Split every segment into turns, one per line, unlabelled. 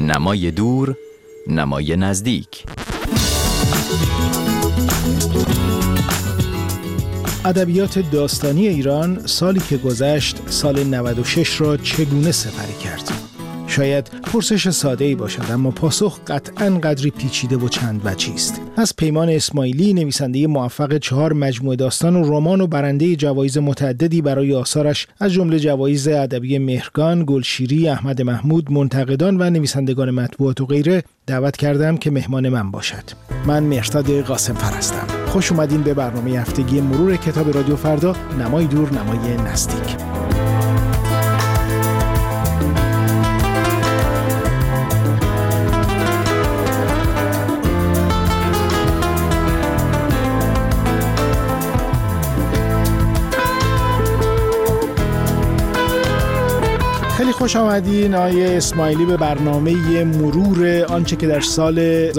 نمای دور، نمای نزدیک.
ادبیات داستانی ایران سالی که گذشت، سال 96 را چگونه سپری کرد؟ شاید پرسش ساده‌ای باشد، اما پاسخ قطعاً قدری پیچیده و چند وجهی است. از پیمان اسماعیلی، نویسنده موفق 4 مجموعه داستان و رمان و برنده جوایز متعددی برای آثارش از جمله جوایز ادبی مهرگان، گلشیری، احمد محمود، منتقدان و نویسندگان مطبوعات و غیره دعوت کردم که مهمان من باشد. من مهرداد قاسمفر هستم. خوش اومدین به برنامه هفتگی مرور کتاب رادیو فردا، نمای دور، نمای نزدیک. خیلی خوش آمدین آقای اسماعیلی به برنامه مرور آنچه که در سال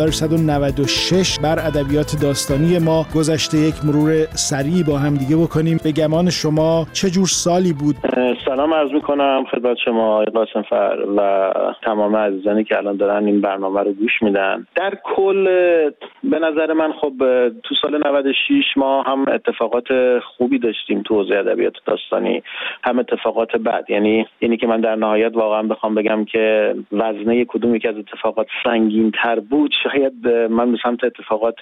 1196 بر ادبیات داستانی ما گذشته. یک مرور سریع با هم دیگه بکنیم. به گمان شما چه جور سالی بود؟
سلام عرض میکنم خدمت شما آقای قاسمفر و تمام عزیزانی که الان دارن این برنامه رو گوش میدن. در کل به نظر من خب تو سال 96 ما هم اتفاقات خوبی داشتیم تو حوزه ادبیات داستانی، هم اتفاقات بد. یعنی اینی که من در نهایت واقعا بخوام بگم که وزنه کدوم یکی از اتفاقات سنگین تر بود، شاید من به سمت اتفاقات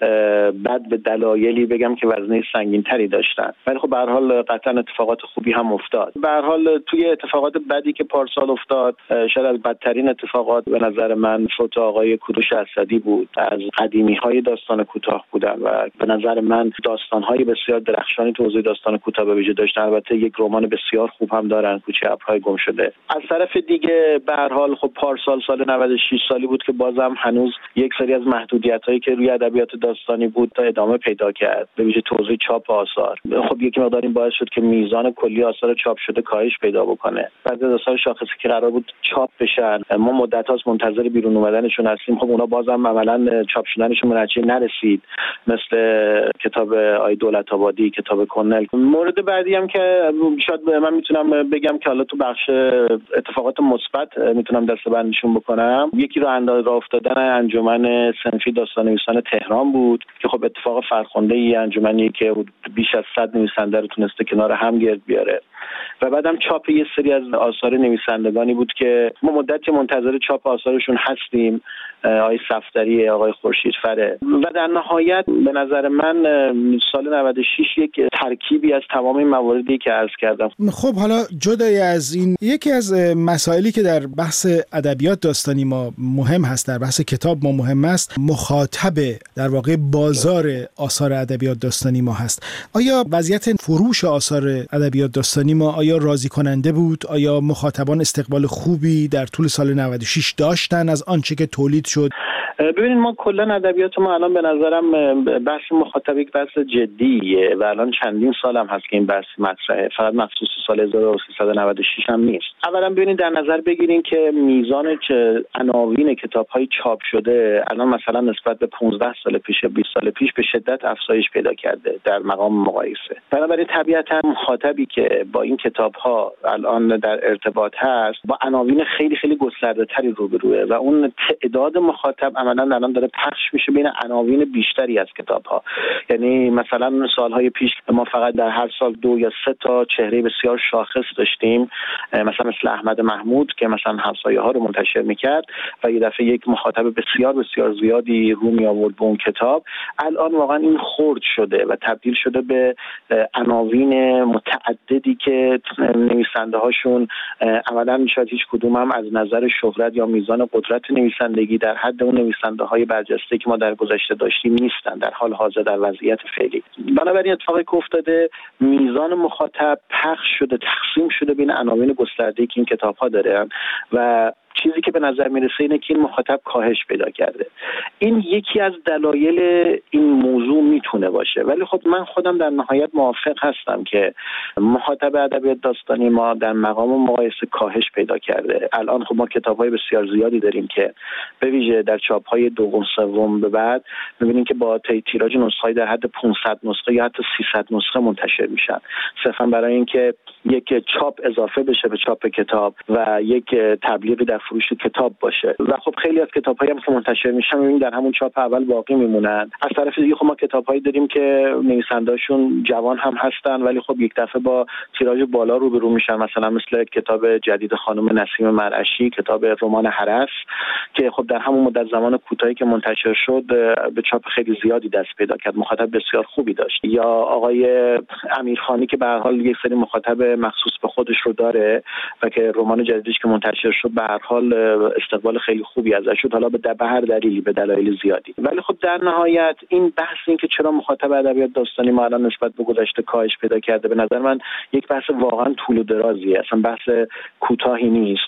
بد به دلایلی بگم که وزنه سنگین تری داشتن، ولی خب به هر حال قطعا اتفاقات خوبی هم افتاد. به هر حال توی اتفاقات بدی که پارسال افتاد، شاید از بدترین اتفاقات به نظر من فوت آقای کوروش اسدی بود. از قدیمی‌های داستان کوتاه بودن و به نظر من داستان‌های بسیار درخشانی تو حوزه داستان کوتاه به ویژه داشتن. البته یک رمان بسیار خوب هم دارن، کوچه ابرهای گم شده. از طرف دیگه به هر حال خب پارسال سال 96 سالی بود که بازم هنوز یک سری از محدودیت‌هایی که روی ادبیات داستانی بود تا ادامه پیدا کرد، به ویژه توزیع چاپ آثار. خب یک مقدار این باعث شد که میزان کلی آثار چاپ شده کاهش پیدا بکنه. بعضی از آثار شاخصی که قرار بود چاپ بشن، ما مدت‌هاست منتظر بیرون اومدنشون هستیم. خب اونا بازم عملاً چاپ شدنشون به نتیجه نرسید، مثل کتاب آقای دولت‌آبادی، کتاب کنل. مورد بعدی هم که شاید من میتونم بگم که حالا تو بخش اتفاقات مثبت میتونم دسته‌بندیشون بکنم، یکی راه افتادن انجمن صنفی داستان‌نویسان تهران بود که خب اتفاق فرخنده‌ای، انجمنی که بیش از 100 نویسنده رو تونسته کنار هم گرد بیاره. و بعدم چاپ یه سری از آثار نویسندگانی بود که ما مدتی منتظر چاپ آثارشون هستیم، آقای صفدری، آقای خورشیدفره. و در نهایت به نظر من سال 96 یک ترکیبی از تمام این مواردی که عرض کردم.
خب حالا جدای از این، یکی از مسائلی که در بحث ادبیات داستانی ما مهم هست، در بحث کتاب ما مهم است، مخاطب در واقع بازار آثار ادبیات داستانی ما هست. آیا وضعیت فروش آثار ادبیات داستانی ما آیا راضی کننده بود؟ آیا مخاطبان استقبال خوبی در طول سال 96 داشتن از آنچه که تولید شد؟
ببینید ما کلا ادبیات ما الان به نظرم بحث مخاطب یک بحث جدیه و الان چندین سال هم هست که این بحث مطرحه، فقط مخصوص سال 1396 هم نیست. اولا ببینید در نظر بگیریم که میزان عناوین کتاب‌های چاپ شده الان مثلا نسبت به 15 سال پیش، 20 سال پیش به شدت افزایش پیدا کرده در مقام مقایسه. بنابراین طبیعتا مخاطبی که با این کتاب‌ها الان در ارتباط هست با عناوین خیلی خیلی گسترده‌تری روبروه و اون تعداد مخاطب عملاً الان داره پخش میشه بین عناوین بیشتری از کتاب‌ها. یعنی مثلا سال‌های پیش ما فقط در هر سال 2 یا 3 تا چهره بسیار شاخص داشتیم، مثلا مثل احمد محمود که مثلا همسایه‌ها رو منتشر می‌کرد و یه دفعه یک مخاطب بسیار بسیار زیادی رو می آورد به اون کتاب. الان واقعا این خرد شده و تبدیل شده به عناوین متعددی که نویسنده‌هاشون عملاً شاید هیچ کدوم هم از نظر شهرت یا میزان قدرت نویسندگی در حد اون نویسنده‌های برجسته که ما در گذشته داشتیم نیستن در حال حاضر در وضعیت فعلی. بنابراین اتفاقی که افتاده، میزان مخاطب پخش شده، تقسیم شده بین عناوین گسترده‌ای که این کتاب‌ها دارن و چیزی که به نظر میرسه اینه که این مخاطب کاهش پیدا کرده. این یکی از دلایل این موضوع میتونه باشه، ولی خب من خودم در نهایت موافق هستم که مخاطب ادبیات داستانی ما در مقام مقایسه کاهش پیدا کرده. الان خب ما کتاب‌های بسیار زیادی داریم که به ویژه در چاپ‌های دوم سوم به بعد می‌بینیم که با تیراژ نسخه‌ای در حد 500 نسخه یا حتی 300 نسخه منتشر میشن، صرفاً برای اینکه یک چاپ اضافه بشه به چاپ کتاب و یک تبلیغی در فروش کتاب باشه و خب خیلی از کتاب‌هایی هم که منتشر میشن می‌بینید در همون چاپ اول باقی میمونن. از طرف دیگه خب ما کتاب‌هایی داریم که نویسنده‌شون جوان هم هستن ولی خب یک دفعه با تیراژ بالا روبرو میشن، مثلا مثل کتاب جدید خانم نسیم مرعشی، کتاب رمان هرس که خب در همون مدت زمان کوتاهی که منتشر شد به چاپ خیلی زیادی دست پیدا کرد، مخاطب بسیار خوبی داشت. یا آقای امیرخانی که به هر حال یک سری مخاطب مخصوص به خودش رو داره و که رمان جدیدش که منتشر شد به هر حال استقبال خیلی خوبی ازش شد، حالا به هر دلیلی، به دلایل زیادی. ولی خب در نهایت این بحث این که چرا مخاطب ادبیات داستانی ما الان نسبت به گذشته کاهش پیدا کرده، به نظر من یک بحث واقعا طول و درازیه، اصلا بحث کوتاهی نیست.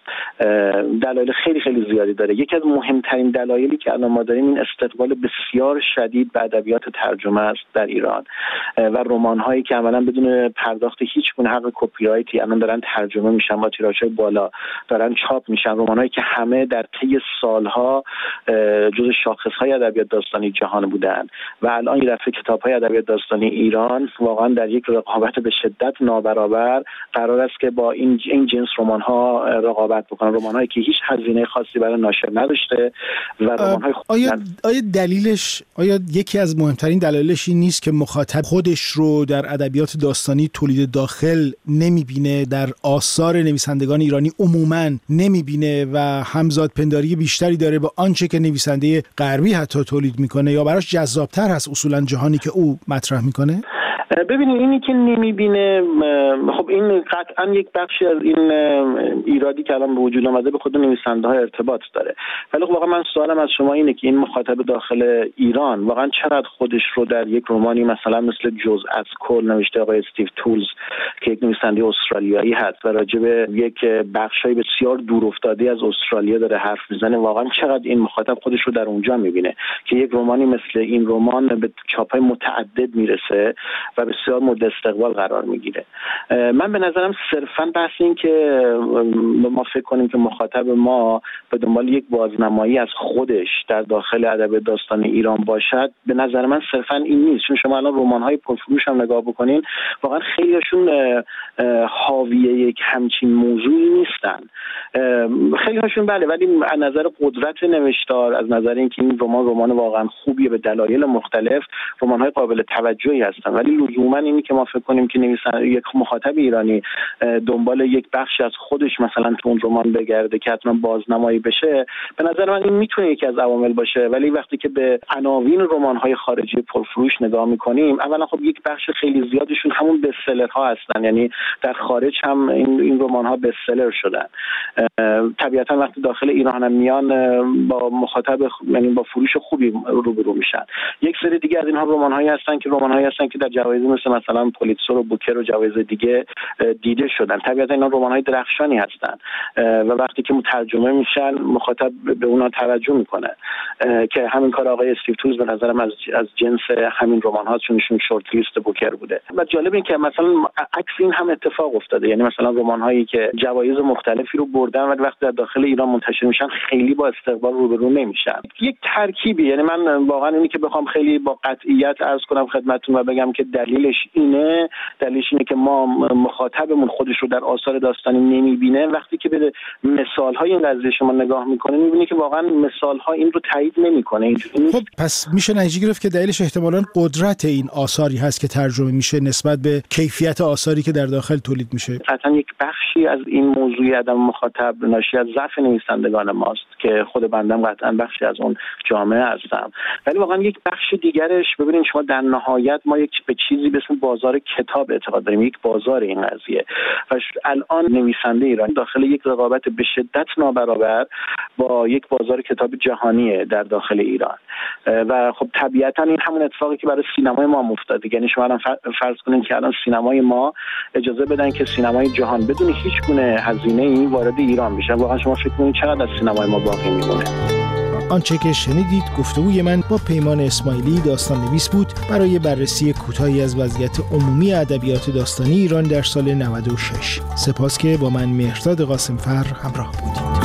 دلایل خیلی خیلی زیادی داره. یکی از مهمترین دلایلی که الان ما داریم این استقبال بسیار شدید به ادبیات ترجمه است در ایران و رمان‌هایی که عملاً بدون پرداخت هیچ گونه حق کپی رایتی الان دارن ترجمه میشن، با تیراژهای بالا دارن چاپ میشن، رمان‌هایی که همه در طی سالها جزو شاخص‌های ادبیات داستانی جهان بودن و الان یه دفعه کتاب‌های ادبیات داستانی ایران واقعاً در یک رقابت به شدت نابرابر قرار است که با این جنس رمان‌ها رقابت بکنن، رمان‌هایی که هیچ هزینه خاصی برای ناشر نداشته و رمان‌های
آیا دلیلش، آیا یکی از مهمترین دلایلش این نیست که مخاطب خودش رو در ادبیات داستانی تولید داخل نمیبینه، در آثار نویسندگان ایرانی عموماً نمیبینه و همزاد پنداری بیشتری داره با آنچه که نویسنده غربی حتی تولید میکنه، یا براش جذابتر هست اصولاً جهانی که او مطرح میکنه؟
ببینید اینی که نمیبینه، خب این قطعا یک بخشی از این ایرادی که الان به وجود اومده به خود نویسنده ها ارتباط داره. ولی خب واقعا من سوالم از شما اینه که این مخاطب داخل ایران واقعا چقدر خودش رو در یک رمانی مثلا مثل جزء از کل نوشته آقای استیو تولز که یک نویسنده استرالیایی هست و راجع به یک بخشای بسیار دور افتاده از استرالیا داره حرف میزنه، واقعا چقدر این مخاطب خودش رو در اونجا میبینه که یک رمانی مثل این رمان به چاپ‌های متعدد میرسه و بسیار مورد استقبال قرار میگیره. من به نظرم صرفاً بحث این که ما فکر کنیم که مخاطب ما به دنبال یک بازنمایی از خودش در داخل ادب داستان ایران باشد، به نظر من صرفاً این نیست. چون شما الان رمان‌های پرفروش هم نگاه بکنین واقعا خیلیشون حاویه یک همچین موضوعی نیستن، خیلی هاشون بله، ولی از نظر قدرت نوشتار، از نظر اینکه این رمان واقعا خوبیه به دلایل مختلف، رمان‌های قابل توجهی هستن، ولی لزوما اینی که ما فکر کنیم که نویسنده یک مخاطب ایرانی دنبال یک بخشی از خودش مثلا تو اون رمان بگرده که حتما بازنمایی بشه، به نظر من این میتونه یکی از عوامل باشه. ولی وقتی که به عناوین رمان‌های خارجی پرفروش نگاه می‌کنیم، اولا خب یک بخش خیلی زیادشون همون bestsellerها هستن، یعنی در خارج هم این رمان‌ها bestseller شدن. طبیعتا وقتی داخل ایران هم میان با مخاطب، یعنی با فروش خوبی روبرو میشن. یک سری دیگه از اینها رمان‌هایی هستن که در جوایز مثلا پولیتزر و بوکر و جوایز دیگه دیده شدن. طبیعتا اینا رمان‌های درخشانی هستن و وقتی که ترجمه میشن مخاطب به اونها توجه میکنه که همین کار آقای استیو تولز به نظرم از جنس همین رمان‌ها، چون ایشون شورت لیست بوکر بوده. و جالب این که مثلا عکس این هم اتفاق افتاده، یعنی مثلا رمان‌هایی که جوایز مختلفی رو بردن ولی وقتی در داخل ایران منتشر میشن خیلی با استقبال روبرو نمیشن. یک ترکیبی، یعنی من واقعا اینی که بخوام خیلی با قطعیت عرض کنم خدمتتون و بگم که دلیلش اینه که ما مخاطبمون خودش رو در آثار داستانی نمیبینه، وقتی که به مثال‌های این قضیه شما نگاه میکنه میبینی که واقعا مثال‌ها این رو تایید نمیکنه.
خب پس میشه نتیجه گرفت که دلیلش احتمالاً قدرت این آثاری هست که ترجمه میشه نسبت به کیفیت آثاری که در داخل تولید میشه.
قطعاً یک بخشی از این موضوع عدم مخاطب ناشی از ضعف نویسندگان ماست که خود بندم قطعاً بخشی از اون جامعه هستم. ولی واقعا یک بخش دیگرش، ببینید شما در نهایت ما یک به چیزی به اسم بازار کتاب اعتقاد داریم، یک بازار این قضیه و الان نویسنده ایرانی داخل یک رقابت به شدت نابرابر با یک بازار کتاب جهانیه در داخل ایران و خب طبیعتا این همون اتفاقی که برای سینمای ما افتاده. یعنی شما الان فرض کنید که الان سینمای ما اجازه بدن که سینمای جهان بدون هیچ گونه هزینه‌ای وارد ایران بشه، واقعا شما فکر کنید چقدر از سینمای ما باقی میمونه.
آنچه که شنیدید گفتگوی من با پیمان اسماعیلی داستان‌نویس بود برای بررسی کوتاهی از وضعیت عمومی ادبیات داستانی ایران در سال 96. سپاس که با من مهرداد قاسمفر همراه بودید.